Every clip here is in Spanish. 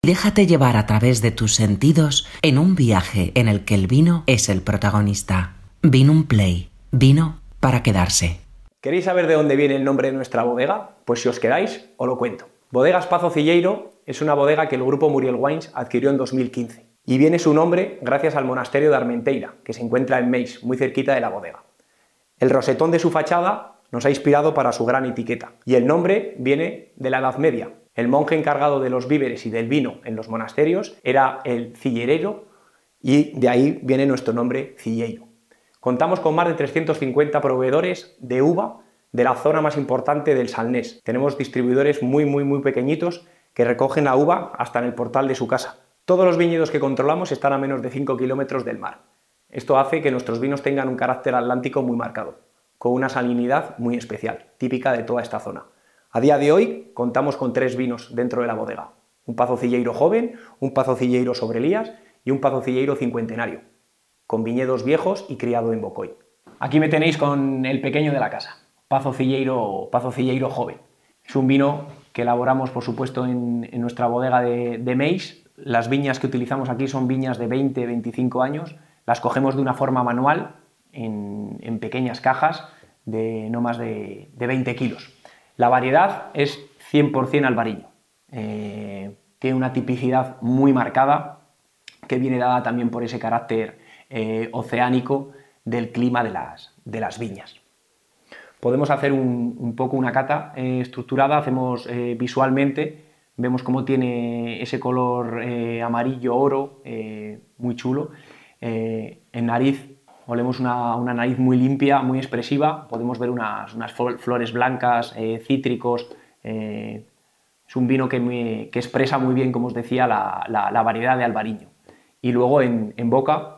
Déjate llevar a través de tus sentidos en un viaje en el que el vino es el protagonista. Vinum Play. Vino para quedarse. ¿Queréis saber de dónde viene el nombre de nuestra bodega? Pues si os quedáis, os lo cuento. Bodegas Pazo Cilleiro es una bodega que el grupo Muriel Wines adquirió en 2015 y viene su nombre gracias al monasterio de Armenteira, que se encuentra en Meis, muy cerquita de la bodega. El rosetón de su fachada nos ha inspirado para su gran etiqueta y el nombre viene de la Edad Media. El monje encargado de los víveres y del vino en los monasterios era el cillerero y de ahí viene nuestro nombre Cilleiro. Contamos con más de 350 proveedores de uva de la zona más importante del Salnés. Tenemos distribuidores muy pequeñitos que recogen la uva hasta en el portal de su casa. Todos los viñedos que controlamos están a menos de 5 kilómetros del mar. Esto hace que nuestros vinos tengan un carácter atlántico muy marcado, con una salinidad muy especial, típica de toda esta zona. A día de hoy contamos con 3 vinos dentro de la bodega: un Pazo Cilleiro joven, un Pazo Cilleiro Sobrelías y un Pazo Cilleiro cincuentenario, con viñedos viejos y criado en Bocoy. Aquí me tenéis con el pequeño de la casa, Pazo Cilleiro joven. Es un vino que elaboramos, por supuesto, en nuestra bodega de Meis. Las viñas que utilizamos aquí son viñas de 20-25 años. Las cogemos de una forma manual, en pequeñas cajas de no más de 20 kilos. La variedad es 100% albariño. Tiene una tipicidad muy marcada que viene dada también por ese carácter oceánico del clima de las viñas. Podemos hacer un poco una cata estructurada, hacemos visualmente, vemos cómo tiene ese color amarillo oro, muy chulo. En nariz olemos una nariz muy limpia, muy expresiva, podemos ver unas flores blancas, cítricos. Es un vino que expresa muy bien, como os decía, la variedad de albariño. Y luego en boca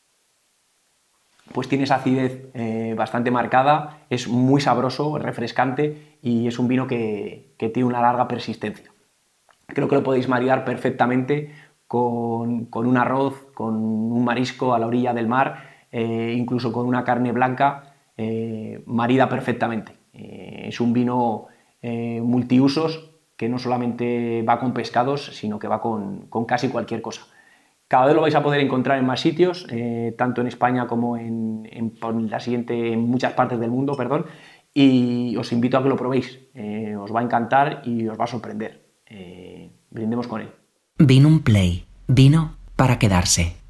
pues tiene esa acidez bastante marcada, es muy sabroso, refrescante y es un vino que tiene una larga persistencia. Creo que lo podéis maridar perfectamente con un arroz, con un marisco a la orilla del mar, incluso con una carne blanca, marida perfectamente. Es un vino multiusos que no solamente va con pescados, sino que va con casi cualquier cosa. Cada vez lo vais a poder encontrar en más sitios, tanto en España como en muchas partes del mundo, perdón, y os invito a que lo probéis. Os va a encantar y os va a sorprender. Brindemos con él. Vinum Play. Vino para quedarse.